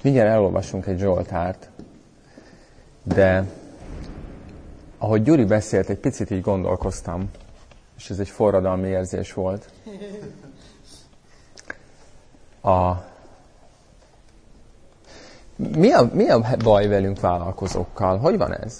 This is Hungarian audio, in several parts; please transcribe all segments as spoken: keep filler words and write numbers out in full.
Mindjárt elolvasunk egy Zsoltárt, de ahogy Gyuri beszélt, egy picit így gondolkoztam, és ez egy forradalmi érzés volt. A... Mi, a, mi a baj velünk vállalkozókkal? Hogy van ez?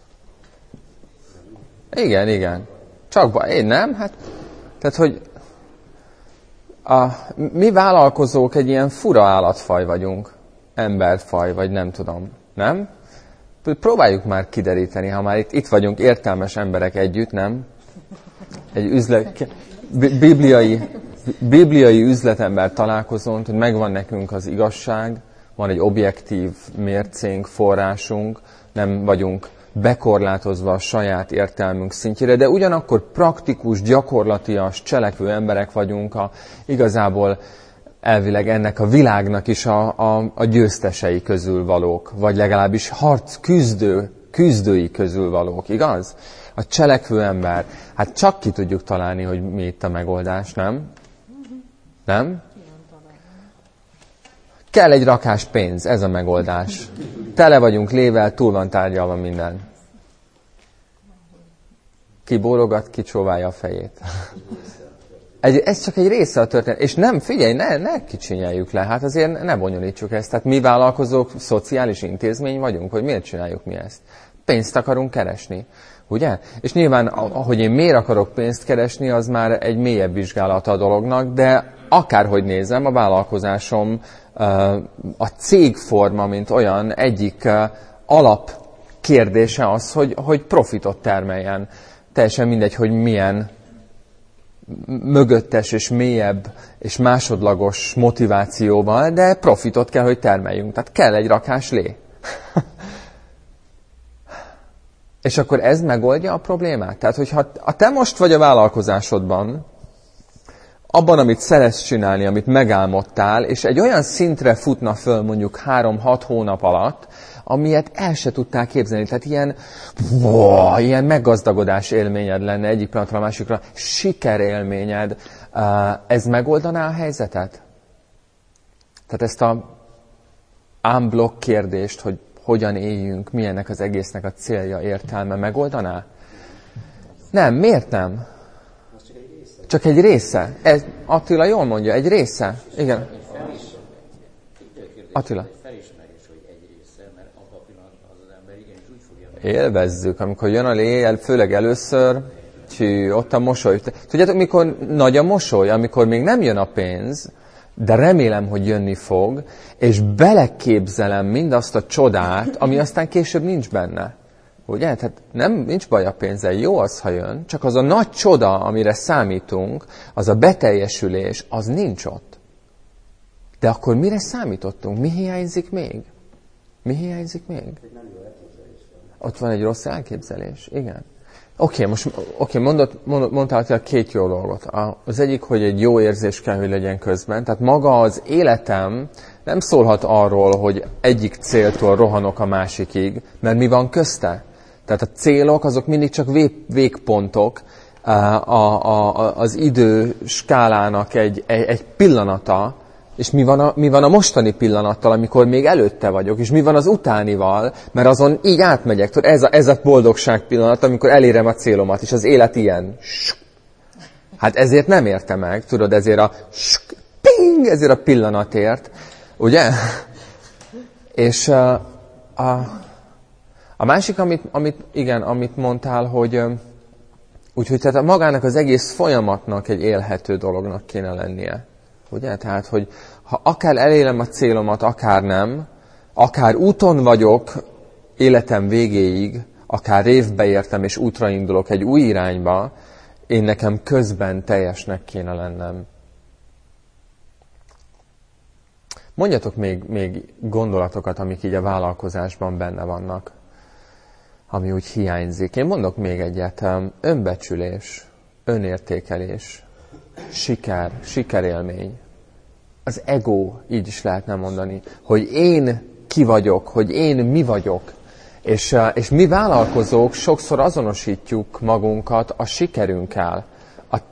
Igen, igen. Csak baj. Én nem? Hát, tehát, hogy a, mi vállalkozók egy ilyen fura állatfaj vagyunk. Emberfaj, vagy nem tudom. Nem? Próbáljuk már kideríteni, ha már itt, itt vagyunk értelmes emberek együtt, nem? Egy üzlet, bibliai, bibliai üzletember találkozón, hogy megvan nekünk az igazság, van egy objektív mércénk, forrásunk, nem vagyunk bekorlátozva a saját értelmünk szintjére, de ugyanakkor praktikus, gyakorlatias, cselekvő emberek vagyunk, a, igazából elvileg ennek a világnak is a, a, a győztesei közül valók, vagy legalábbis harc küzdő, küzdői közül valók, igaz? A cselekvő ember, hát csak ki tudjuk találni, hogy mi itt a megoldás, nem? Nem? Kell egy rakás pénz, ez a megoldás. Tele vagyunk lével, túl van tárgyalva minden. Ki bólogat, ki csóválja a fejét. Egy, ez csak egy része a történet. És nem, figyelj, ne, ne kicsinyeljük le, hát azért ne bonyolítsuk ezt. Tehát mi vállalkozók, szociális intézmény vagyunk, hogy miért csináljuk mi ezt? Pénzt akarunk keresni, ugye? És nyilván, ahogy én miért akarok pénzt keresni, az már egy mélyebb vizsgálata a dolognak, de akárhogy nézem, a vállalkozásom, a cégforma, mint olyan, egyik alapkérdése az, hogy, hogy profitot termeljen. Teljesen mindegy, hogy milyen mögöttes és mélyebb és másodlagos motivációval, de profitot kell, hogy termeljünk. Tehát kell egy rakás lé. És akkor ez megoldja a problémát? Tehát, hogyha te most vagy a vállalkozásodban, abban, amit szeretsz csinálni, amit megálmodtál, és egy olyan szintre futna föl mondjuk három-hat hónap alatt, amilyet el se tudtál képzelni. Tehát ilyen, wow, ilyen meggazdagodás élményed lenne egyik pillanatra a másikra, sikerélményed. Ez megoldaná a helyzetet? Tehát ezt a unblock kérdést, hogy hogyan éljünk, milyennek az egésznek a célja, értelme, megoldaná? Nem, miért nem? Csak egy része. Ez, Attila jól mondja, egy része. Igen. Attila. Élvezzük, amikor jön a lé, főleg először, tű, ott a mosoly. Tudjátok, mikor nagy a mosoly, amikor még nem jön a pénz, de remélem, hogy jönni fog, és beleképzelem mindazt a csodát, ami aztán később nincs benne. Ugye? Tehát nem, nincs baj a pénzzel, jó az, ha jön, csak az a nagy csoda, amire számítunk, az a beteljesülés, az nincs ott. De akkor mire számítottunk? Mi hiányzik még? Mi hiányzik még? Ott van egy rossz elképzelés, igen. Oké, okay, most okay, mondott, mondott, mondtál a két jó dolgot. Az egyik, hogy egy jó érzés kell, hogy legyen közben. Tehát maga az életem nem szólhat arról, hogy egyik céltól rohanok a másikig, mert mi van közte? Tehát a célok azok mindig csak vég, végpontok, a, a, a, az idő skálának egy, egy, egy pillanata, és mi van, a, mi van a mostani pillanattal, amikor még előtte vagyok, és mi van az utánival, mert azon így átmegyek. Tudod, ez, a, ez a boldogság pillanat, amikor elérem a célomat, és az élet ilyen. Hát ezért nem érte meg, tudod, ezért a ping, ezért a pillanatért, ugye? És a, a, a másik, amit, amit, igen, amit mondtál, hogy úgyhogy tehát magának az egész folyamatnak egy élhető dolognak kéne lennie. Ugye? Tehát, hogy ha akár elérem a célomat, akár nem, akár úton vagyok életem végéig, akár révbe értem és útra indulok egy új irányba, én nekem közben teljesnek kéne lennem. Mondjatok még, még gondolatokat, amik így a vállalkozásban benne vannak, ami úgy hiányzik. Én mondok még egyet. Önbecsülés, önértékelés, siker, sikerélmény. Az ego, így is lehetne mondani, hogy én ki vagyok, hogy én mi vagyok. És, és mi vállalkozók sokszor azonosítjuk magunkat a sikerünkkel, a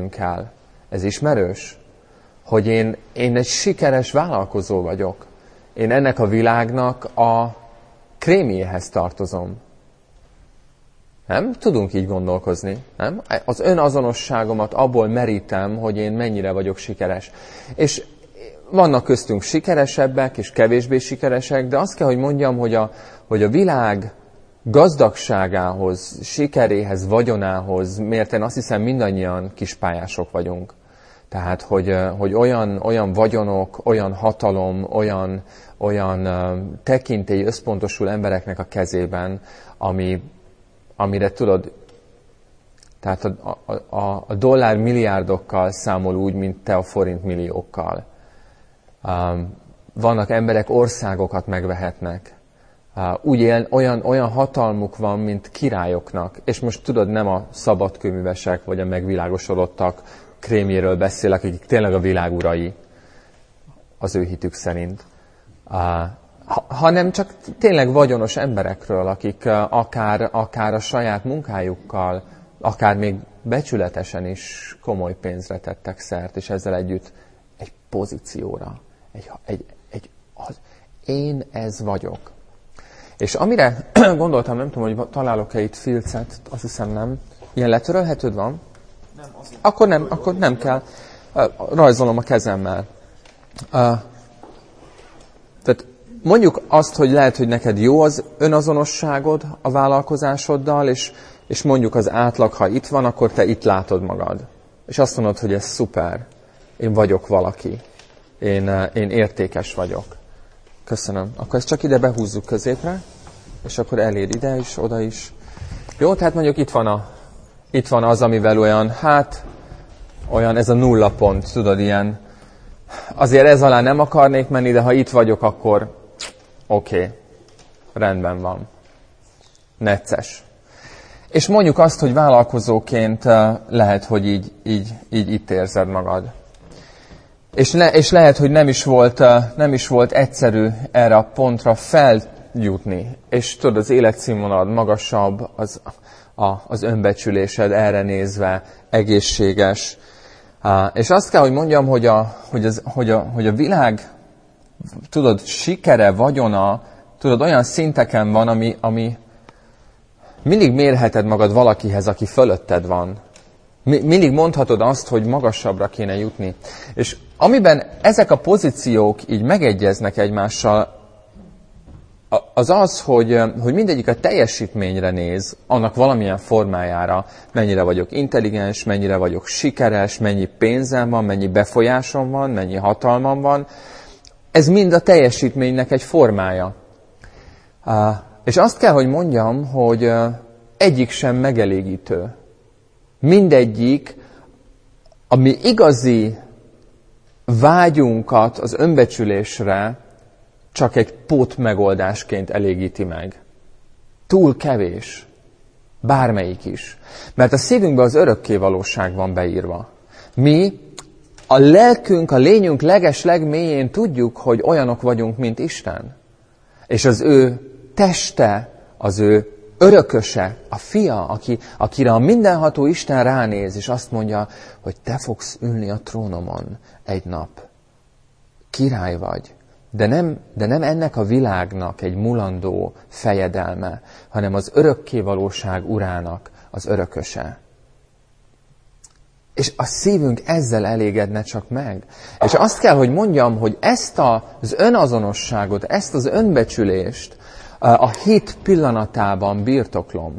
teljesítményünkkel. Ez ismerős? Hogy én, én egy sikeres vállalkozó vagyok. én ennek a világnak a krémjéhez tartozom. Nem? Tudunk így gondolkozni. Nem? Az önazonosságomat abból merítem, hogy én mennyire vagyok sikeres. És vannak köztünk sikeresebbek és kevésbé sikeresek, de azt kell, hogy mondjam, hogy a, hogy a világ gazdagságához, sikeréhez, vagyonához, miért én azt hiszem mindannyian kispályások vagyunk. Tehát, hogy, hogy olyan, olyan vagyonok, olyan hatalom, olyan, olyan tekintély összpontosul embereknek a kezében, ami, amire tudod, tehát a, a, a, a dollár milliárdokkal számol úgy, mint te a forint milliókkal. Um, vannak emberek, országokat megvehetnek. Uh, úgy él, olyan, olyan hatalmuk van, mint királyoknak. És most tudod, nem a szabadkőművesek, vagy a megvilágosodottak krémjéről beszélek, akik tényleg a világ urai, az ő hitük szerint. Uh, ha, hanem csak tényleg vagyonos emberekről, akik uh, akár, akár a saját munkájukkal, akár még becsületesen is komoly pénzre tettek szert, és ezzel együtt egy pozícióra. Egy, egy, egy, az, én ez vagyok. És amire gondoltam, nem tudom, hogy találok-e itt filcet, azt hiszem nem. Ilyen letörölhetőd van? Nem, azért. Akkor nem, akkor nem kell. Rajzolom a kezemmel. Tehát mondjuk azt, hogy lehet, hogy neked jó az önazonosságod a vállalkozásoddal, és, és mondjuk az átlag, ha itt van, akkor te itt látod magad. És azt mondod, hogy ez szuper. Én vagyok valaki. Én, én értékes vagyok. Köszönöm. Akkor ezt csak ide behúzzuk középre, és akkor elér ide is, oda is. Jó, tehát mondjuk itt van, a, itt van az, amivel olyan, hát, olyan ez a nulla pont, tudod, ilyen. Azért ez alá nem akarnék menni, de ha itt vagyok, akkor oké, okay, rendben van. Necces. És mondjuk azt, hogy vállalkozóként lehet, hogy így, így, így itt érzed magad. És, le, és lehet, hogy nem is, volt, nem is volt egyszerű erre a pontra feljutni. És tudod, az életszínvonalad magasabb, az, a, az önbecsülésed erre nézve egészséges. És azt kell, hogy mondjam, hogy a, hogy az, hogy a, hogy a világ, tudod, sikere, vagyona, tudod, olyan szinteken van, ami, ami mindig mérheted magad valakihez, aki fölötted van. Mindig mondhatod azt, hogy magasabbra kéne jutni. És amiben ezek a pozíciók így megegyeznek egymással, az az, hogy, hogy mindegyik a teljesítményre néz, annak valamilyen formájára, mennyire vagyok intelligens, mennyire vagyok sikeres, mennyi pénzem van, mennyi befolyásom van, mennyi hatalmam van. Ez mind a teljesítménynek egy formája. És azt kell, hogy mondjam, hogy egyik sem megelégítő. Mindegyik, ami igazi vágyunkat az önbecsülésre csak egy pótmegoldásként elégíti meg. Túl kevés. Bármelyik is. Mert a szívünkbe az örökké valóság van beírva. Mi a lelkünk, a lényünk leges legmélyén tudjuk, hogy olyanok vagyunk, mint Isten. És az ő teste, az ő örököse, a fia, aki, akire a mindenható Isten ránéz, és azt mondja, hogy te fogsz ülni a trónomon egy nap. Király vagy. De nem, de nem ennek a világnak egy mulandó fejedelme, hanem az örökkévalóság urának az örököse. És a szívünk ezzel elégedne csak meg. És azt kell, hogy mondjam, hogy ezt az önazonosságot, ezt az önbecsülést a hit pillanatában birtoklom.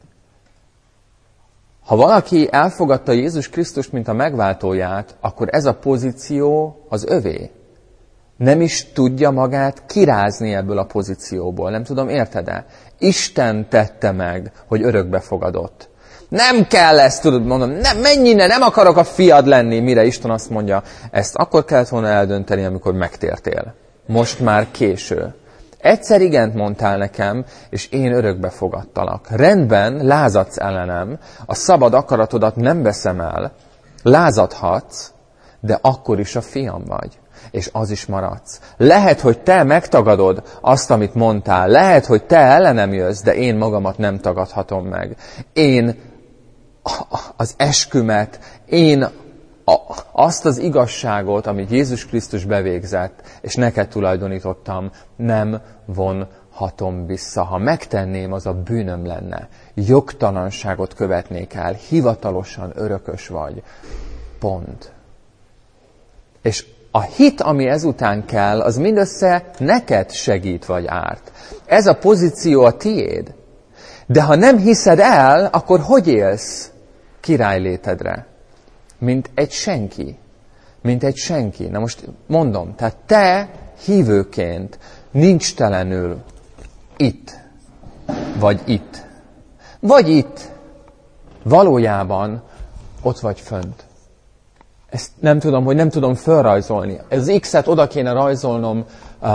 Ha valaki elfogadta Jézus Krisztust, mint a megváltóját, akkor ez a pozíció az övé. Nem is tudja magát kirázni ebből a pozícióból. Nem tudom, érted-e? Isten tette meg, hogy örökbe fogadott. Nem kell ezt, tudod, mondom, nem, menj innen, nem akarok a fiad lenni, mire Isten azt mondja, ezt akkor kellett volna eldönteni, amikor megtértél. Most már késő. Egyszer igent mondtál nekem, és én örökbe fogadtalak. Rendben, lázadsz ellenem, a szabad akaratodat nem veszem el, lázadhatsz, de akkor is a fiam vagy. És az is maradsz. Lehet, hogy te megtagadod azt, amit mondtál. Lehet, hogy te ellenem jössz, de én magamat nem tagadhatom meg. Én az eskümet, én a, azt az igazságot, amit Jézus Krisztus bevégzett, és neked tulajdonítottam, nem vonhatom vissza. Ha megtenném, az a bűnöm lenne. Jogtalanságot követnék el, hivatalosan örökös vagy. Pont. És a hit, ami ezután kell, az mindössze neked segít vagy árt. Ez a pozíció a tiéd. De ha nem hiszed el, akkor hogy élsz királylétedre? Mint egy senki. Mint egy senki. Na most mondom, tehát te hívőként nincs telenül itt, vagy itt. Vagy itt. Valójában ott vagy fönt. Ezt nem tudom, hogy nem tudom felrajzolni. Ez az X-et oda kéne rajzolnom, uh,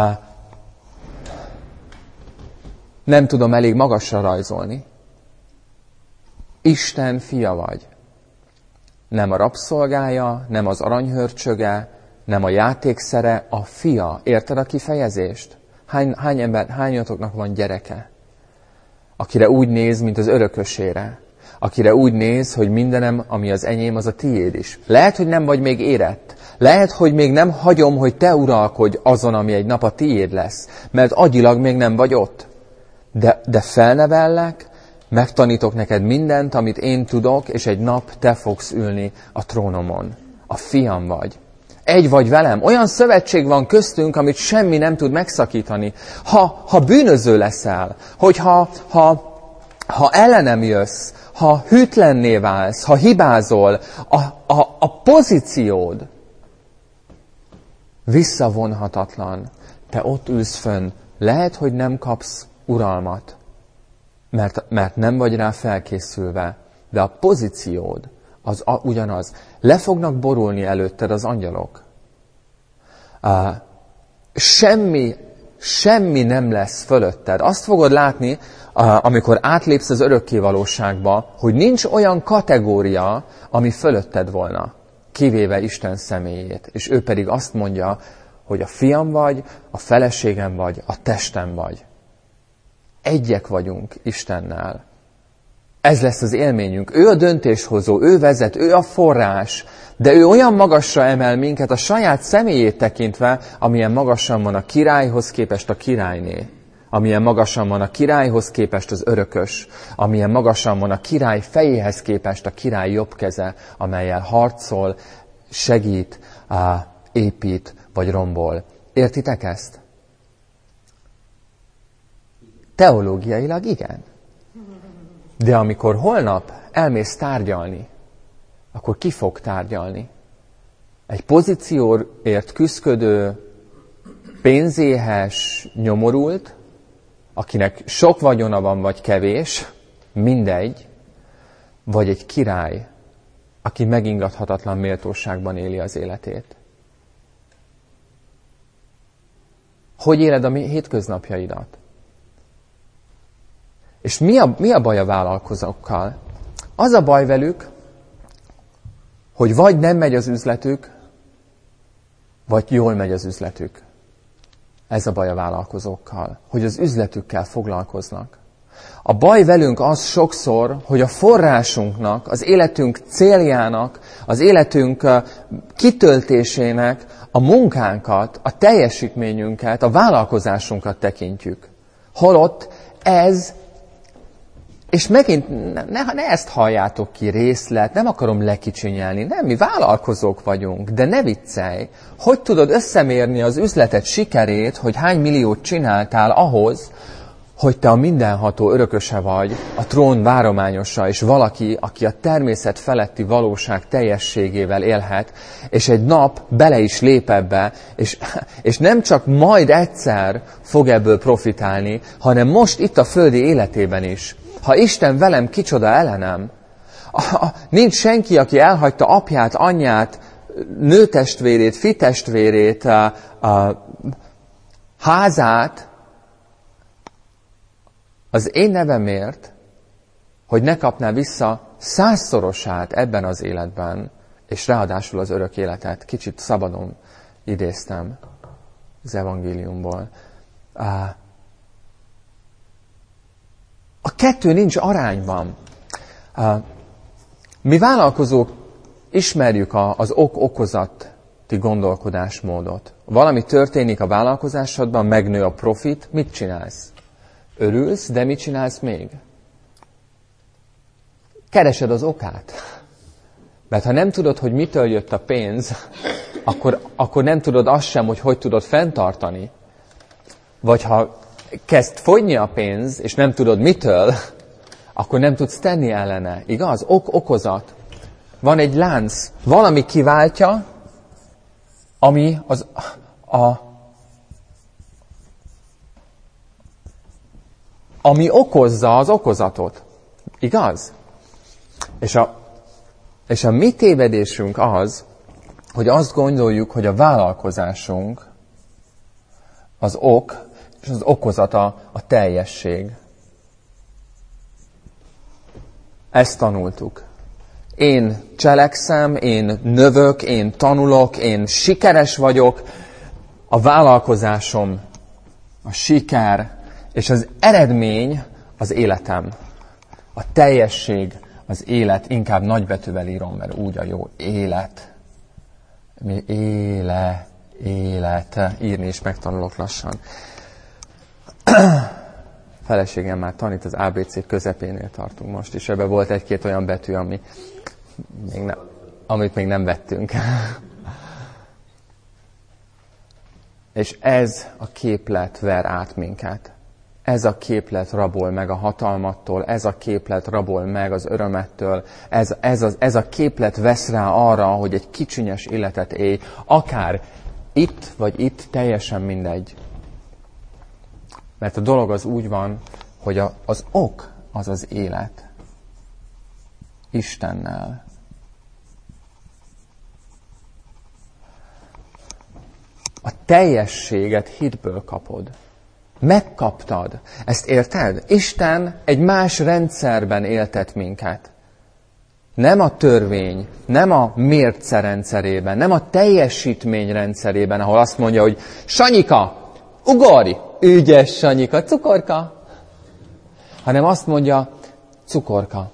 nem tudom elég magasra rajzolni. Isten fia vagy. Nem a rabszolgája, nem az aranyhörcsöge, nem a játékszere, a fia. Érted a kifejezést? Hány, hány ember, hányatoknak van gyereke? Akire úgy néz, mint az örökösére. Akire úgy néz, hogy mindenem, ami az enyém, az a tiéd is. Lehet, hogy nem vagy még érett. Lehet, hogy még nem hagyom, hogy te uralkodj azon, ami egy nap a tiéd lesz. Mert agyilag még nem vagy ott. De, de felnevellek, megtanítok neked mindent, amit én tudok, és egy nap te fogsz ülni a trónomon. A fiam vagy. Egy vagy velem. Olyan szövetség van köztünk, amit semmi nem tud megszakítani. Ha, ha bűnöző leszel, hogyha ha, ha ellenem jössz, ha hűtlenné válsz, ha hibázol, a, a, a pozíciód visszavonhatatlan. Te ott ülsz fönn. Lehet, hogy nem kapsz uralmat, mert, mert nem vagy rá felkészülve, de a pozíciód az a, ugyanaz. Le fognak borulni előtted az angyalok. Uh, semmi, semmi nem lesz fölötted. Azt fogod látni, uh, amikor átlépsz az örökkévalóságba, hogy nincs olyan kategória, ami fölötted volna, kivéve Isten személyét. És ő pedig azt mondja, hogy a fiam vagy, a feleségem vagy, a testem vagy. Egyek vagyunk Istennel. Ez lesz az élményünk. Ő a döntéshozó, ő vezet, ő a forrás, de ő olyan magasra emel minket a saját személyét tekintve, amilyen magasan van a királyhoz képest a királyné. Amilyen magasan van a királyhoz képest az örökös. Amilyen magasan van a király fejéhez képest a király jobb keze, amellyel harcol, segít, épít vagy rombol. Értitek ezt? Teológiailag igen. De amikor holnap elmész tárgyalni, akkor ki fog tárgyalni? Egy pozícióért küszködő, pénzéhes, nyomorult, akinek sok vagyona van vagy kevés, mindegy, vagy egy király, aki megingathatatlan méltóságban éli az életét. Hogy éled a hétköznapjaidat? És mi a, mi a baj a vállalkozókkal? Az a baj velük, hogy vagy nem megy az üzletük, vagy jól megy az üzletük. Ez a baj a vállalkozókkal, hogy az üzletükkel foglalkoznak. A baj velünk az sokszor, hogy a forrásunknak, az életünk céljának, az életünk kitöltésének a munkánkat, a teljesítményünket, a vállalkozásunkat tekintjük. Holott ez, és megint ne, ne ezt halljátok ki részlet, nem akarom lekicsinyelni, nem, mi vállalkozók vagyunk, de ne viccelj. Hogy tudod összemérni az üzleted sikerét, hogy hány milliót csináltál ahhoz, hogy te a mindenható örököse vagy, a trón várományosa, és valaki, aki a természet feletti valóság teljességével élhet, és egy nap bele is lép ebbe, és, és nem csak majd egyszer fog ebből profitálni, hanem most itt a földi életében is. Ha Isten velem, kicsoda ellenem? A, a, nincs senki, aki elhagyta apját, anyját, nőtestvérét, fitestvérét, a, a, házát, az én nevemért, hogy ne kapná vissza százszorosát ebben az életben, és ráadásul az örök életet. Kicsit szabadon idéztem az evangéliumból. A kettő nincs arányban. Mi vállalkozók ismerjük a, az ok-okozati gondolkodásmódot. Valami történik a vállalkozásodban, megnő a profit, mit csinálsz? Örülsz, de mit csinálsz még? Keresed az okát. Mert ha nem tudod, hogy mitől jött a pénz, akkor, akkor nem tudod azt sem, hogy hogy tudod fenntartani. Vagy ha kezd fogyni a pénz, és nem tudod mitől, akkor nem tudsz tenni ellene. Igaz? Ok-okozat. Van egy lánc. Valami kiváltja, ami az a, ami okozza az okozatot. Igaz? És a, és a mi tévedésünk az, hogy azt gondoljuk, hogy a vállalkozásunk az ok, és az okozata a teljesség. Ezt tanultuk. Én cselekszem, én növök, én tanulok, én sikeres vagyok, a vállalkozásom, a siker, és az eredmény az életem. A teljesség, az élet, inkább nagybetűvel írom, mert úgy a jó, élet. Mi éle, élet, írni is megtanulok lassan. Feleségem már tanít, az á bé cé közepénél tartunk most, és ebben volt egy-két olyan betű, ami még ne, amit még nem vettünk. És ez a képlet ver át minket. Ez a képlet rabol meg a hatalmattól, ez a képlet rabol meg az örömettől, ez, ez, az, ez a képlet vesz rá arra, hogy egy kicsinyes életet élj, akár itt vagy itt, teljesen mindegy. Mert a dolog az úgy van, hogy a, az ok az az élet. Istennel. A teljességet hitből kapod. Megkaptad. Ezt érted? Isten egy más rendszerben éltet minket. Nem a törvény, nem a mérce rendszerében, nem a teljesítmény rendszerében, ahol azt mondja, hogy Sanyika, ugorj! Ügyes Sanyika, cukorka! Hanem azt mondja, cukorka.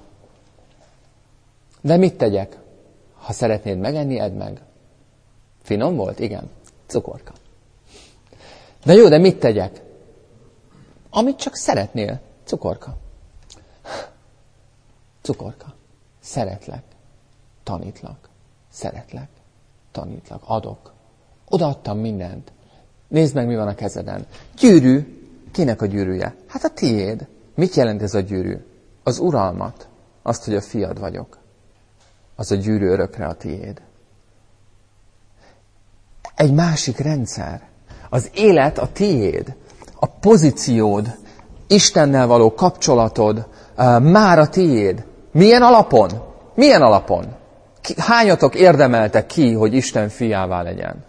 De mit tegyek? Ha szeretnéd megenni, edd meg. Finom volt? Igen. Cukorka. De jó, de mit tegyek? Amit csak szeretnél. Cukorka. Cukorka. Szeretlek. Tanítlak. Szeretlek. Tanítlak. Adok. Odaadtam mindent. Nézd meg, mi van a kezeden. Gyűrű. Kinek a gyűrűje? Hát a tiéd. Mit jelent ez a gyűrű? Az uralmat. Azt, hogy a fiad vagyok. Az a gyűrű örökre a tiéd. Egy másik rendszer. Az élet a tiéd. A pozíciód, Istennel való kapcsolatod uh, már a tiéd. Milyen alapon? Milyen alapon? Ki, hányatok érdemelte ki, hogy Isten fiává legyen?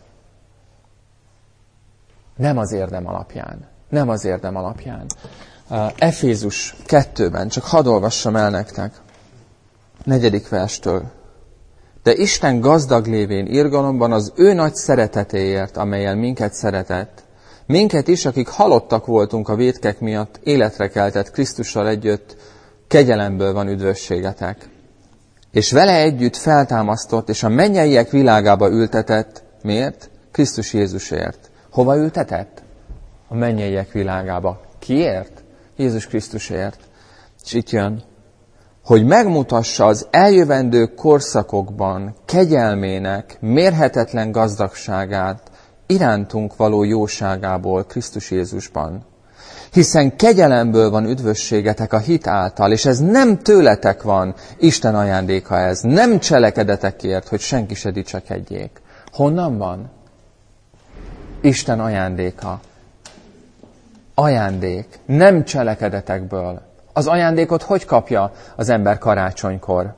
Nem az érdem alapján. Nem az érdem alapján. Uh, Efézus kettőben, csak hadd olvassam el nektek. Negyedik verstől. De Isten gazdag lévén irgalomban az ő nagy szeretetéért, amellyel minket szeretett, minket is, akik halottak voltunk a vétkek miatt, életre keltett Krisztussal együtt, kegyelemből van üdvösségetek. És vele együtt feltámasztott, és a mennyeiek világába ültetett. Miért? Krisztus Jézusért. Hova ültetett? A mennyeiek világába. Kiért? Jézus Krisztusért. És itt jön, hogy megmutassa az eljövendő korszakokban kegyelmének mérhetetlen gazdagságát, irántunk való jóságából Krisztus Jézusban. Hiszen kegyelemből van üdvösségetek a hit által, és ez nem tőletek van, Isten ajándéka ez. Nem cselekedetekért, hogy senki se dicsekedjék. Honnan van? Isten ajándéka. Ajándék. Nem cselekedetekből. Az ajándékot hogy kapja az ember karácsonykor?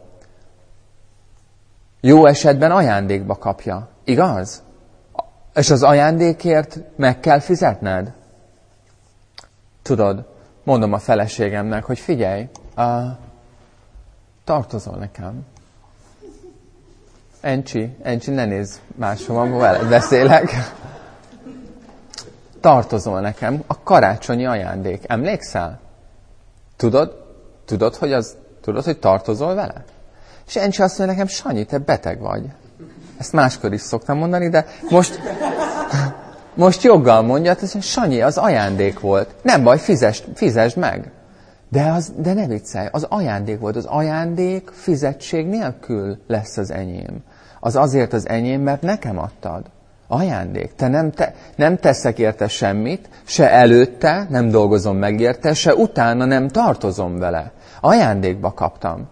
Jó esetben ajándékba kapja. Igaz? És az ajándékért meg kell fizetned? Tudod, mondom a feleségemnek, hogy figyelj, uh, tartozol nekem. Encsi, Encsi, ne nézz máshova, veled beszélek. Tartozol nekem, a karácsonyi ajándék. Emlékszel? Tudod, tudod, hogy az, tudod, hogy tartozol vele? És Encsi azt mondja nekem, Sanyi, te beteg vagy. Ezt máskor is szoktam mondani, de most, most joggal mondja, hogy Sanyi, az ajándék volt. Nem baj, fizesd, fizesd meg. De, az, de ne viccelj, az ajándék volt. Az ajándék fizetség nélkül lesz az enyém. Az azért az enyém, mert nekem adtad. Ajándék. Te nem, te, nem teszek érte semmit, se előtte nem dolgozom meg érte, se utána nem tartozom vele. Ajándékba kaptam.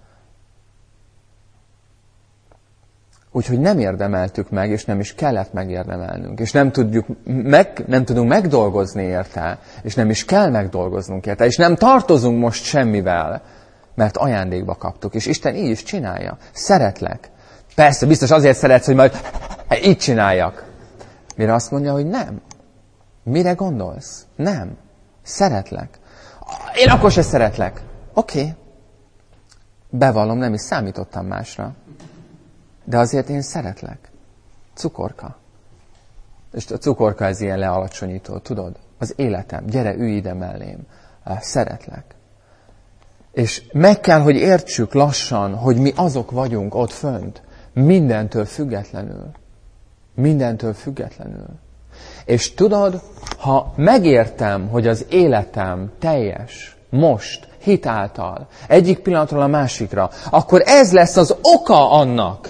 Úgyhogy nem érdemeltük meg, és nem is kellett megérdemelnünk. És nem, tudjuk meg, nem tudunk megdolgozni érte, és nem is kell megdolgoznunk érte, és nem tartozunk most semmivel, mert ajándékba kaptuk. És Isten így is csinálja. Szeretlek. Persze, biztos azért szeretsz, hogy majd így csináljak. Mire azt mondja, hogy nem. Mire gondolsz? Nem. Szeretlek. Én akkor se szeretlek. Oké. Okay. Bevallom, nem is számítottam másra. De azért én szeretlek. Cukorka. És a cukorka ez ilyen lealacsonyító, tudod? Az életem. Gyere, ülj ide mellém. Szeretlek. És meg kell, hogy értsük lassan, hogy mi azok vagyunk ott fönt. Mindentől függetlenül. Mindentől függetlenül. És tudod, ha megértem, hogy az életem teljes, most, hit által, egyik pillanatról a másikra, akkor ez lesz az oka annak,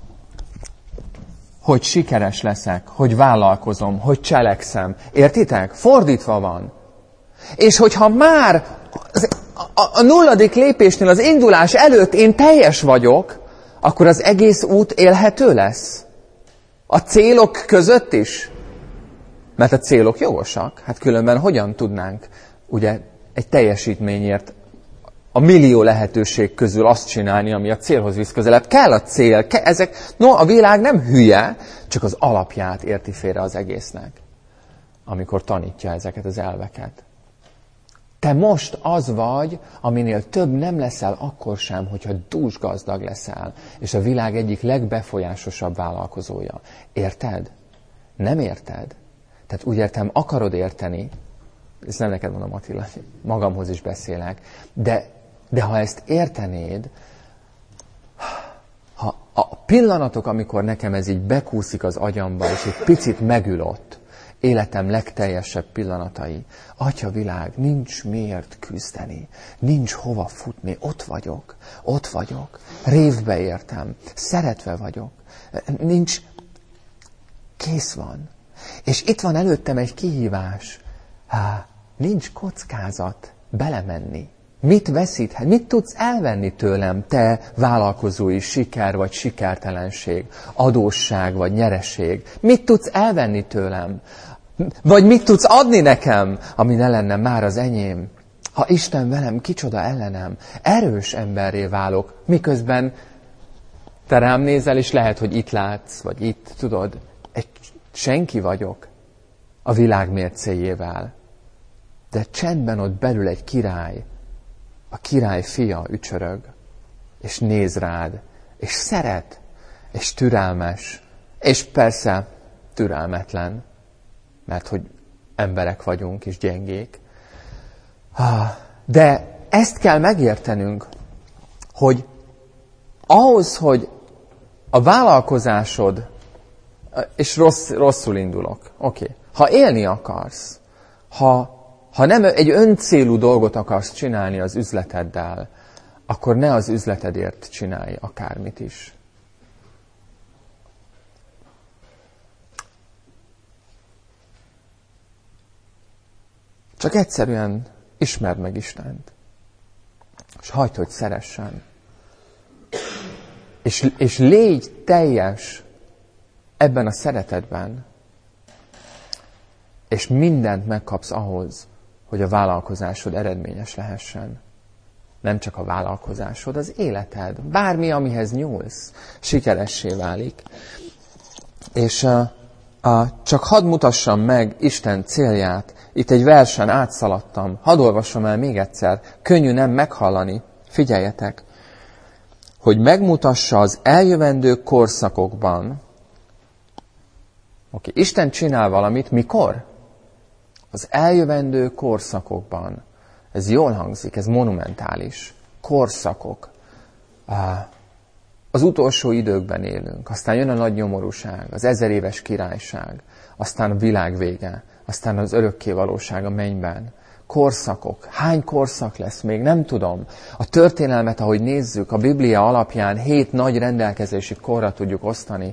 hogy sikeres leszek, hogy vállalkozom, hogy cselekszem. Értitek? Fordítva van. És hogyha már a, a nulladik lépésnél, az indulás előtt én teljes vagyok, akkor az egész út élhető lesz. A célok között is. Mert a célok jogosak. Hát különben hogyan tudnánk ugye egy teljesítményért a millió lehetőség közül azt csinálni, ami a célhoz visz közelebb. Kell a cél. Kell, ezek, no, a világ nem hülye, csak az alapját érti félre az egésznek, amikor tanítja ezeket az elveket. Te most az vagy, aminél több nem leszel akkor sem, hogyha dúsgazdag leszel, és a világ egyik legbefolyásosabb vállalkozója. Érted? Nem érted? Tehát úgy értem, akarod érteni, ezt nem neked mondom, Attila, magamhoz is beszélek, de, de ha ezt értenéd, ha a pillanatok, amikor nekem ez így bekúszik az agyamba, és egy picit megül ott, életem legteljesebb pillanatai, Atya világ, nincs miért küzdeni, nincs hova futni, ott vagyok, ott vagyok, révbe értem, szeretve vagyok, nincs, kész van. És itt van előttem egy kihívás, há, nincs kockázat belemenni. Mit veszíthet? Mit tudsz elvenni tőlem, te vállalkozói siker vagy sikertelenség, adósság vagy nyereség? Mit tudsz elvenni tőlem? Vagy mit tudsz adni nekem, ami ne lenne már az enyém? Ha Isten velem, kicsoda ellenem? Erős emberré válok, miközben te rám nézel, és lehet, hogy itt látsz, vagy itt, tudod, egy senki vagyok a világ mércéjével. De csendben ott belül egy király, a király fia ücsörög, és néz rád, és szeret, és türelmes, és persze türelmetlen, mert hogy emberek vagyunk, és gyengék. De ezt kell megértenünk, hogy ahhoz, hogy a vállalkozásod, és rossz, rosszul indulok, oké, okay. Ha élni akarsz, ha Ha nem egy öncélú dolgot akarsz csinálni az üzleteddel, akkor ne az üzletedért csinálj akármit is. Csak egyszerűen ismerd meg Istent. És hagyd, hogy szeressen. És, és légy teljes ebben a szeretetben. És mindent megkapsz ahhoz, hogy a vállalkozásod eredményes lehessen. Nem csak a vállalkozásod, az életed. Bármi, amihez nyúlsz, sikeressé válik. És uh, uh, csak hadd mutassam meg Isten célját. Itt egy versen átszaladtam. Hadd olvasom el még egyszer. Könnyű nem meghallani. Figyeljetek. Hogy megmutassa az eljövendő korszakokban. Oké, okay. Isten csinál valamit. Mikor? Az eljövendő korszakokban. Ez jól hangzik, ez monumentális. Korszakok. Az utolsó időkben élünk, aztán jön a nagy nyomorúság, az ezer éves királyság, aztán a világ vége, aztán az örökké valóság a mennyben. Korszakok. Hány korszak lesz még? Nem tudom. A történelmet, ahogy nézzük, a Biblia alapján hét nagy rendelkezési korra tudjuk osztani.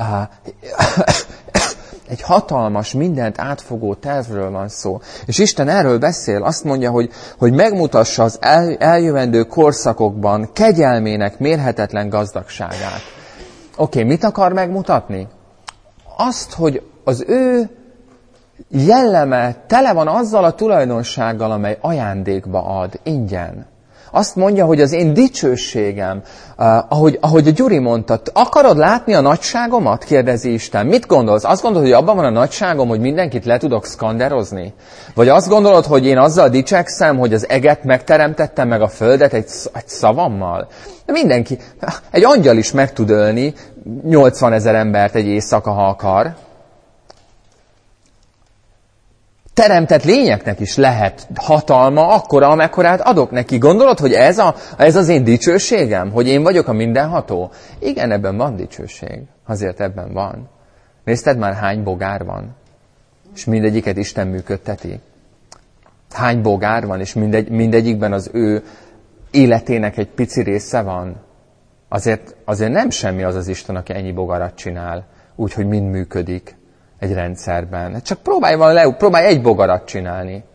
Egy hatalmas, mindent átfogó tervről van szó. És Isten erről beszél, azt mondja, hogy, hogy megmutassa az el, eljövendő korszakokban kegyelmének mérhetetlen gazdagságát. Oké, okay, mit akar megmutatni? Azt, hogy az ő jelleme tele van azzal a tulajdonsággal, amely ajándékba ad, ingyen. Azt mondja, hogy az én dicsőségem, uh, ahogy, ahogy a Gyuri mondta, akarod látni a nagyságomat? Kérdezi Isten. Mit gondolsz? Azt gondolod, hogy abban van a nagyságom, hogy mindenkit le tudok szkanderozni? Vagy azt gondolod, hogy én azzal dicsekszem, hogy az eget megteremtettem, meg a földet egy, egy szavammal? De mindenki, egy angyal is meg tud ölni nyolcvanezer embert egy éjszaka, ha akar. Teremtett lényeknek is lehet hatalma akkora, amekkorát adok neki. Gondolod, hogy ez, a, ez az én dicsőségem? Hogy én vagyok a mindenható? Igen, ebben van dicsőség. Azért ebben van. Nézted már, hány bogár van? És mindegyiket Isten működteti. Hány bogár van, és mindegy, mindegyikben az ő életének egy pici része van. Azért, azért nem semmi az az Isten, aki ennyi bogarat csinál, úgyhogy mind működik egy rendszerben. Csak próbálj, van le, próbálj egy bogarat csinálni.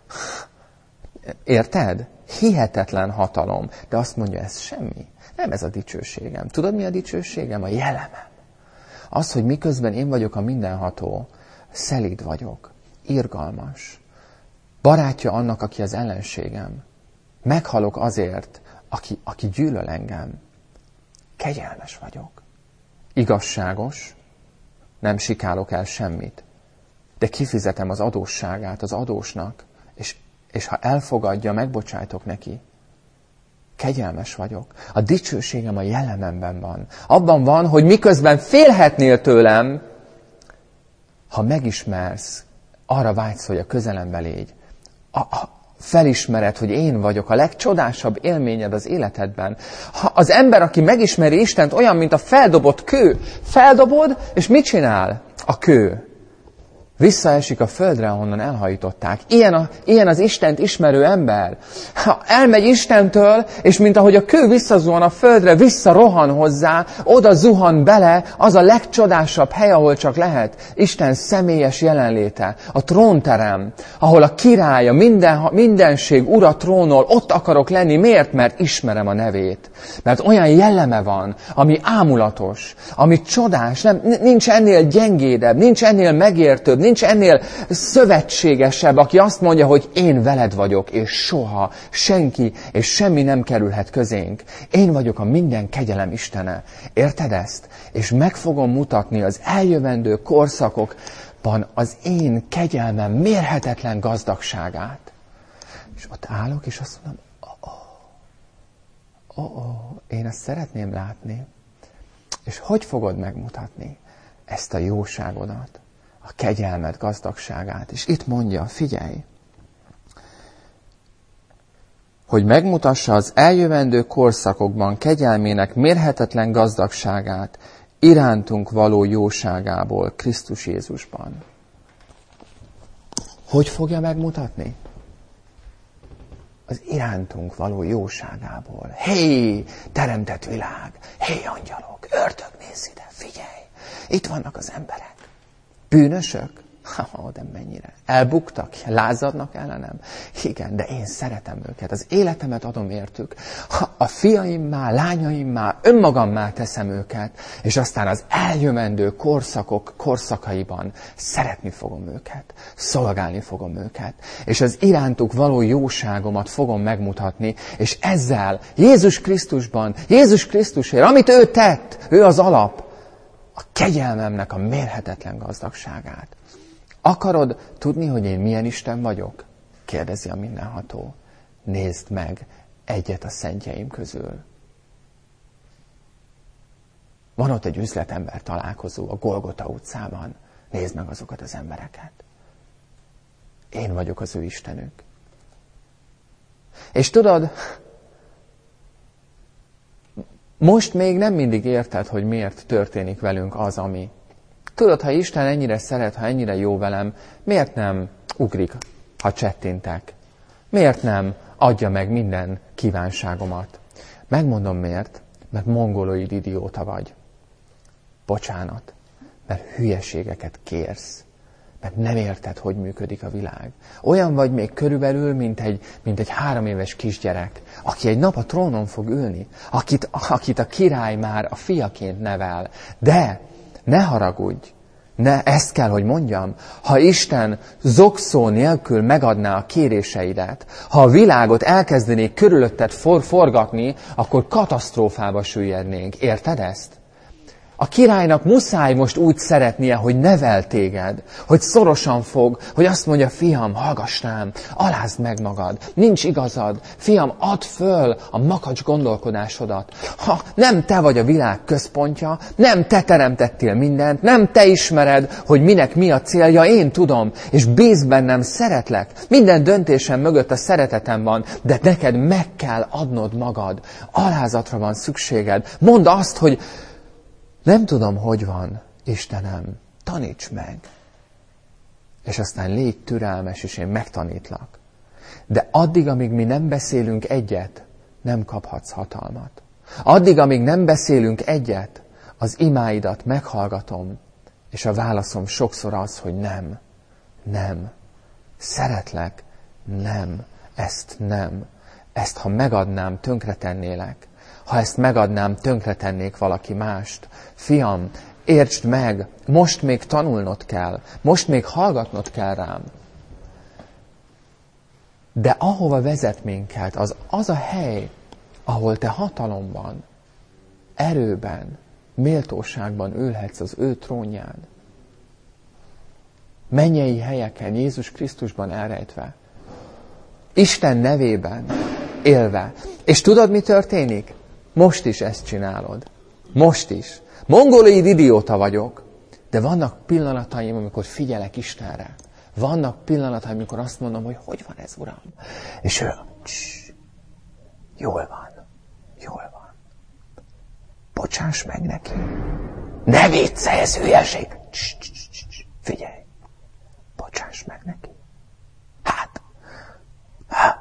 Érted? Hihetetlen hatalom. De azt mondja, ez semmi. Nem ez a dicsőségem. Tudod, mi a dicsőségem? A jellemem. Az, hogy miközben én vagyok a mindenható, szelíd vagyok, irgalmas. Barátja annak, aki az ellenségem. Meghalok azért, aki, aki gyűlöl engem. Kegyelmes vagyok. Igazságos. Nem sikálok el semmit. De kifizetem az adósságát az adósnak, és, és ha elfogadja, megbocsájtok neki. Kegyelmes vagyok. A dicsőségem a jellememben van. Abban van, hogy miközben félhetnél tőlem, ha megismersz, arra vágysz, hogy a közelembe légy. A, a, felismered, hogy én vagyok a legcsodásabb élményed az életedben. Ha az ember, aki megismeri Istent, olyan, mint a feldobott kő. Feldobod, és mit csinál a kő? Visszaesik a földre, ahonnan elhajították. Ilyen, a, ilyen az Istent ismerő ember. Ha elmegy Istentől, és mint ahogy a kő visszazuhan a földre, visszarohan hozzá, oda zuhan bele, az a legcsodásabb hely, ahol csak lehet. Isten személyes jelenléte, a trónterem, ahol a király, a minden, mindenség ura trónol, ott akarok lenni. Miért? Mert ismerem a nevét. Mert olyan jelleme van, ami ámulatos, ami csodás, nem, nincs ennél gyengédebb, nincs ennél megértőbb, nincs ennél szövetségesebb, aki azt mondja, hogy én veled vagyok, és soha senki és semmi nem kerülhet közénk. Én vagyok a minden kegyelem Istene. Érted ezt? És meg fogom mutatni az eljövendő korszakokban az én kegyelmem mérhetetlen gazdagságát. És ott állok, és azt mondom, oh, oh, oh, én ezt szeretném látni. És hogy fogod megmutatni ezt a jóságodat? A kegyelmet, gazdagságát. És itt mondja, figyelj, hogy megmutassa az eljövendő korszakokban kegyelmének mérhetetlen gazdagságát, irántunk való jóságából Krisztus Jézusban. Hogy fogja megmutatni? Az irántunk való jóságából. Hé, teremtett világ! Hé, angyalok! Ördög, nézz ide! Figyelj! Itt vannak az emberek. Bűnösök? Ha, de mennyire. Elbuktak? Lázadnak ellenem? Igen, de én szeretem őket. Az életemet adom értük. A fiaimmá, lányaimmá, önmagammá teszem őket, és aztán az eljövendő korszakok korszakaiban szeretni fogom őket. Szolgálni fogom őket. És az irántuk való jóságomat fogom megmutatni, és ezzel Jézus Krisztusban, Jézus Krisztusért, amit ő tett, ő az alap, a kegyelmemnek a mérhetetlen gazdagságát. Akarod tudni, hogy én milyen Isten vagyok? Kérdezi a mindenható. Nézd meg egyet a szentjeim közül. Van ott egy üzletember találkozó a Golgota utcában. Nézd meg azokat az embereket. Én vagyok az ő Istenük. És tudod, Most még nem mindig érted, hogy miért történik velünk az, ami. Tudod, ha Isten ennyire szeret, ha ennyire jó velem, miért nem ugrik, ha csettintek? Miért nem adja meg minden kívánságomat? Megmondom miért, mert mongoloid idióta vagy. Bocsánat, mert hülyeségeket kérsz. Mert nem érted, hogy működik a világ. Olyan vagy még körülbelül, mint egy, mint egy három éves kisgyerek, aki egy nap a trónon fog ülni, akit, akit a király már a fiaként nevel. De ne haragudj, ne, ezt kell, hogy mondjam, ha Isten zokszó nélkül megadná a kéréseidet, ha a világot elkezdenék körülötted for, forgatni, akkor katasztrófába süllyednénk. Érted ezt? A királynak muszáj most úgy szeretnie, hogy nevel téged, hogy szorosan fog, hogy azt mondja, fiam, hallgass rám, alázd meg magad, nincs igazad, fiam, add föl a makacs gondolkodásodat. Ha nem te vagy a világ központja, nem te teremtettél mindent, nem te ismered, hogy minek mi a célja, én tudom, és bízz bennem, szeretlek. Minden döntésem mögött a szeretetem van, de neked meg kell adnod magad. Alázatra van szükséged. Mondd azt, hogy nem tudom, hogy van, Istenem, taníts meg. És aztán légy türelmes, és én megtanítlak. De addig, amíg mi nem beszélünk egyet, nem kaphatsz hatalmat. Addig, amíg nem beszélünk egyet, az imáidat meghallgatom, és a válaszom sokszor az, hogy nem, nem, szeretlek, nem, ezt nem, ezt ha megadnám, tönkretennélek. Ha ezt megadnám, tönkretennék valaki mást. Fiam, értsd meg, most még tanulnod kell, most még hallgatnod kell rám. De ahova vezet minket, az az a hely, ahol te hatalomban, erőben, méltóságban ülhetsz az ő trónján. Mennyei helyeken, Jézus Krisztusban elrejtve. Isten nevében élve. És tudod, mi történik? Most is ezt csinálod. Most is. Mongoloid idióta vagyok, de vannak pillanataim, amikor figyelek Istenre. Vannak pillanataim, amikor azt mondom, hogy hogy van ez, Uram? És ő, css, jól van, jól van. Bocsáss meg neki. Ne viccelj, ez hülyeség. Css, css, css, figyelj. Bocsáss meg neki. Hát, hát.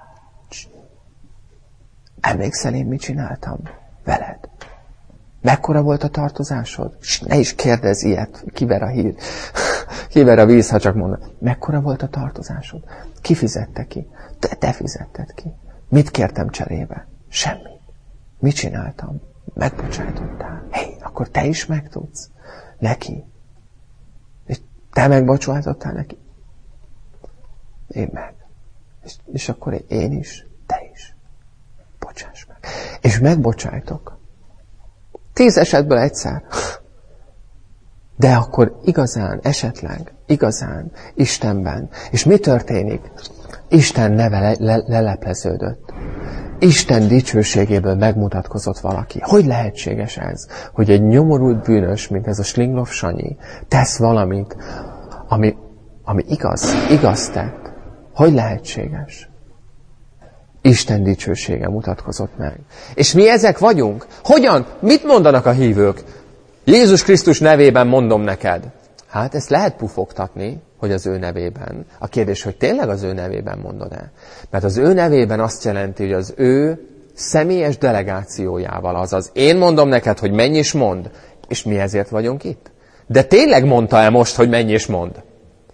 Emlékszel, én mit csináltam veled? Mekkora volt a tartozásod? Ne is kérdezz ilyet, kiver a hír, kiver a víz, ha csak mondod. Mekkora volt a tartozásod? Ki fizette ki? Te, te fizetted ki. Mit kértem cserébe? Semmit. Mit csináltam? Megbocsájtottál. Hé, hey, akkor te is megtudsz? Neki. És te megbocsájtottál neki? Én meg. És, és akkor én is, te is. Bocsáss meg. És megbocsájtok. Tíz esetből egyszer. De akkor igazán, esetleg, igazán, Istenben. És mi történik? Isten neve le, le, lelepleződött. Isten dicsőségéből megmutatkozott valaki. Hogy lehetséges ez? Hogy egy nyomorult bűnös, mint ez a Slinglov Sanyi, tesz valamit, ami, ami igaz, igaz tett. Hogy lehetséges? Isten dicsősége mutatkozott meg. És mi ezek vagyunk? Hogyan? Mit mondanak a hívők? Jézus Krisztus nevében mondom neked. Hát ezt lehet pufogtatni, hogy az ő nevében. A kérdés, hogy tényleg az ő nevében mondod-e? Mert az ő nevében azt jelenti, hogy az ő személyes delegációjával, azaz én mondom neked, hogy menj és mond. És mi ezért vagyunk itt? De tényleg mondta-e most, hogy menj és mond?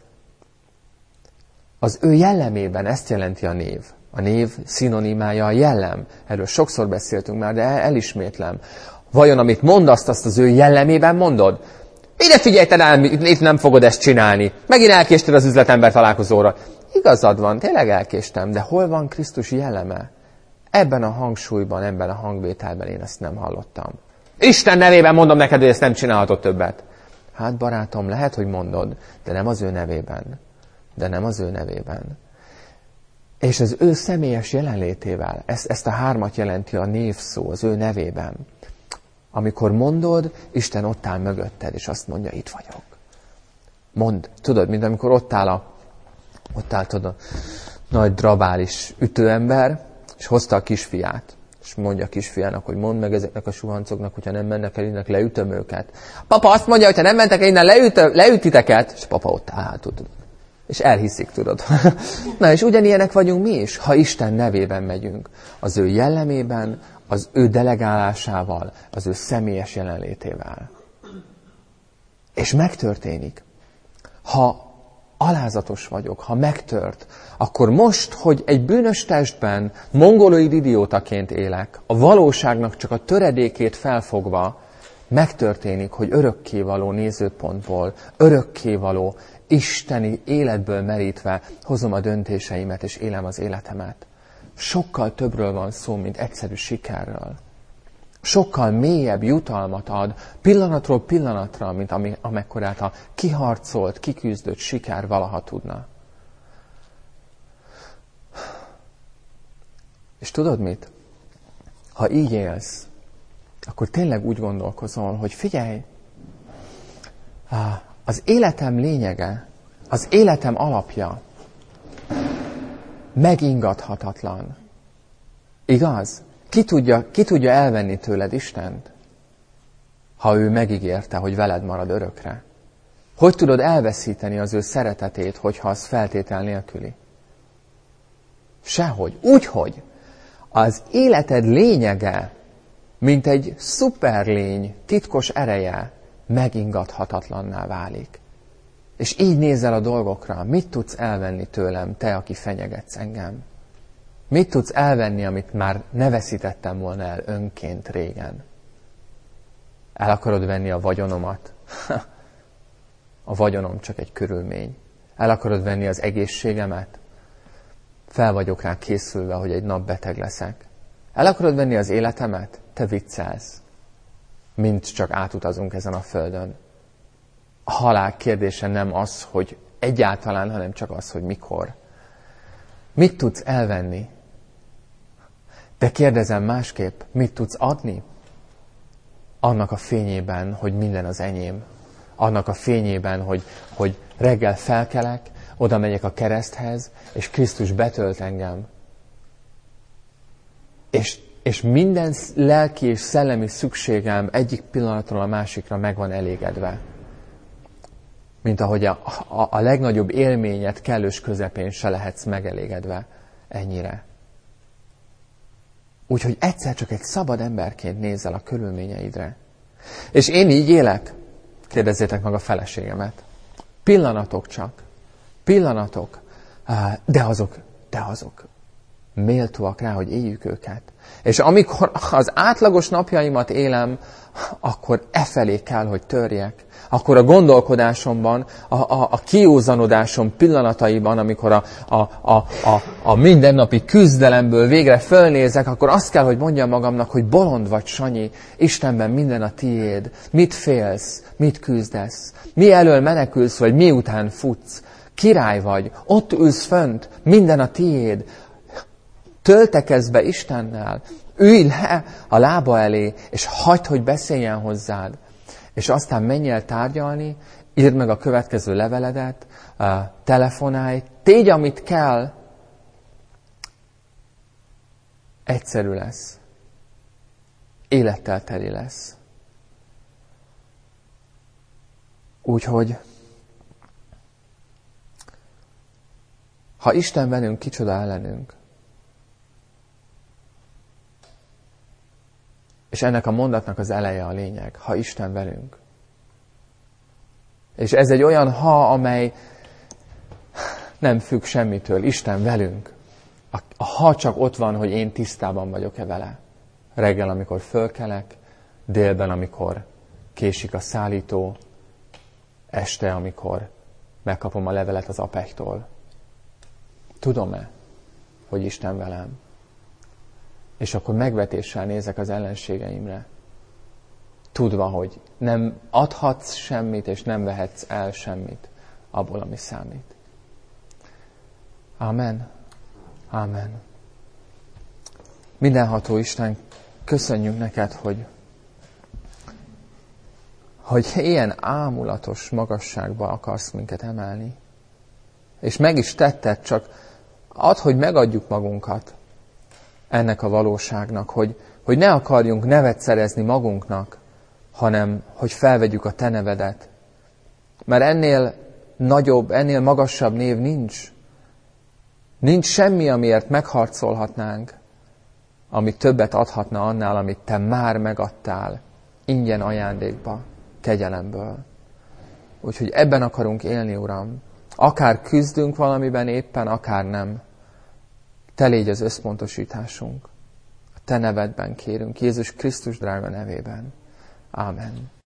Az ő jellemében ezt jelenti a név. A név szinonimája a jellem. Erről sokszor beszéltünk már, de elismétlem. Vajon amit mondasz, azt az ő jellemében mondod? Ide figyelj, te nem, itt nem fogod ezt csinálni. Megint elkéstél az üzletember találkozóra. Igazad van, tényleg elkéstem, de hol van Krisztus jelleme? Ebben a hangsúlyban, ebben a hangvételben én ezt nem hallottam. Isten nevében mondom neked, hogy ezt nem csinálhatod többet. Hát barátom, lehet, hogy mondod, de nem az ő nevében. De nem az ő nevében. És az ő személyes jelenlétével, ezt, ezt a hármat jelenti a névszó, az ő nevében. Amikor mondod, Isten ott áll mögötted, és azt mondja, itt vagyok. Mondd, tudod, mint amikor ott áll a, ott áll, tudod, a nagy drabális ütőember, és hozta a kisfiát. És mondja a kisfiának, hogy mondd meg ezeknek a suhancoknak, hogyha nem mennek el innen, leütöm őket. Papa azt mondja, hogy ha nem mentek el innen, leütöm, leütiteket, és papa ott áll, tudod. És elhiszik, tudod. Na, és ugyanilyenek vagyunk mi is, ha Isten nevében megyünk. Az ő jellemében, az ő delegálásával, az ő személyes jelenlétével. És megtörténik. Ha alázatos vagyok, ha megtört, akkor most, hogy egy bűnös testben mongoloid idiótaként élek, a valóságnak csak a töredékét felfogva, megtörténik, hogy örökkévaló nézőpontból, örökkévaló isteni életből merítve hozom a döntéseimet és élem az életemet. Sokkal többről van szó, mint egyszerű sikerről. Sokkal mélyebb jutalmat ad pillanatról pillanatra, mint ami, amekkorát a kiharcolt, kiküzdött siker valaha tudna. És tudod mit? Ha így élsz, akkor tényleg úgy gondolkozol, hogy figyelj, az életem lényege, az életem alapja megingathatatlan. Igaz? Ki tudja, ki tudja elvenni tőled Istent, ha ő megígérte, hogy veled marad örökre? Hogy tudod elveszíteni az ő szeretetét, hogyha az feltétel nélküli? Sehogy. Úgyhogy az életed lényege, mint egy szuperlény titkos ereje, megingathatatlanná válik. És így nézel a dolgokra, mit tudsz elvenni tőlem, te, aki fenyegetsz engem? Mit tudsz elvenni, amit már ne veszítettem volna el önként régen? El akarod venni a vagyonomat? A vagyonom csak egy körülmény. El akarod venni az egészségemet? Fel vagyok rá készülve, hogy egy nap beteg leszek. El akarod venni az életemet? Te viccelsz. Mint csak átutazunk ezen a földön. A halál kérdése nem az, hogy egyáltalán, hanem csak az, hogy mikor. Mit tudsz elvenni? De kérdezem másképp, mit tudsz adni? Annak a fényében, hogy minden az enyém. Annak a fényében, hogy, hogy reggel felkelek, oda megyek a kereszthez, és Krisztus betölt engem. És, és minden lelki és szellemi szükségem egyik pillanatról a másikra meg van elégedve. Mint ahogy a, a, a legnagyobb élményet kellős közepén se lehetsz megelégedve ennyire. Úgyhogy egyszer csak egy szabad emberként nézzel a körülményeidre. És én így élek? Kérdezzétek meg a feleségemet. Pillanatok csak. Pillanatok. De azok, de azok méltóak rá, hogy éljük őket. És amikor az átlagos napjaimat élem, akkor e felé kell, hogy törjek. Akkor a gondolkodásomban, a, a, a kiúzanodásom pillanataiban, amikor a, a, a, a, a mindennapi küzdelemből végre fölnézek, akkor azt kell, hogy mondjam magamnak, hogy bolond vagy, Sanyi, Istenben minden a tiéd. Mit félsz? Mit küzdesz? Mi elől menekülsz, vagy miután futsz? Király vagy, ott ülsz fönt, minden a tiéd. Töltekezz be Istennel, ülj le a lába elé, és hagyd, hogy beszéljen hozzád. És aztán menj el tárgyalni, írd meg a következő leveledet, telefonálj, tégy, amit kell. Egyszerű lesz. Élettel teli lesz. Úgyhogy, ha Isten velünk, kicsoda ellenünk. És ennek a mondatnak az eleje a lényeg, ha Isten velünk. És ez egy olyan ha, amely nem függ semmitől, Isten velünk. A, a ha csak ott van, hogy én tisztában vagyok-e vele. Reggel, amikor fölkelek, délben, amikor késik a szállító, este, amikor megkapom a levelet az apektól. Tudom-e, hogy Isten velem? És akkor megvetéssel nézek az ellenségeimre, tudva, hogy nem adhatsz semmit, és nem vehetsz el semmit abból, ami számít. Amen. Amen. Mindenható Isten, köszönjük neked, hogy, hogy ilyen ámulatos magasságba akarsz minket emelni. És meg is tetted, csak add, hogy megadjuk magunkat. ennek a valóságnak, hogy, hogy ne akarjunk nevet szerezni magunknak, hanem hogy felvegyük a te nevedet. Mert ennél nagyobb, ennél magasabb név nincs. Nincs semmi, amiért megharcolhatnánk, ami többet adhatna annál, amit te már megadtál, ingyen ajándékba, kegyelemből. Úgyhogy ebben akarunk élni, Uram. Akár küzdünk valamiben éppen, akár nem. Te légy az összpontosításunk. A te nevedben kérünk, Jézus Krisztus drága nevében. Ámen.